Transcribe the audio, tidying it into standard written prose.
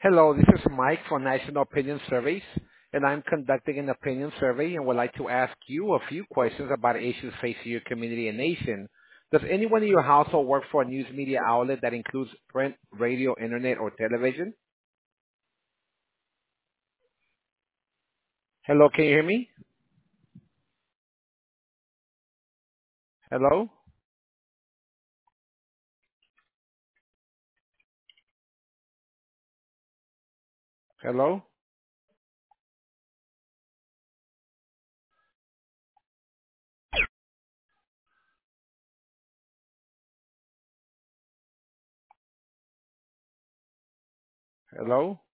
Hello, this is Mike from National Opinion Surveys, and I'm conducting an opinion survey and would like to ask you a few questions about issues facing your community and nation. Does anyone in your household work for a news media outlet that includes print, radio, internet, or television? Hello, can you hear me? Hello? Hello? Hello?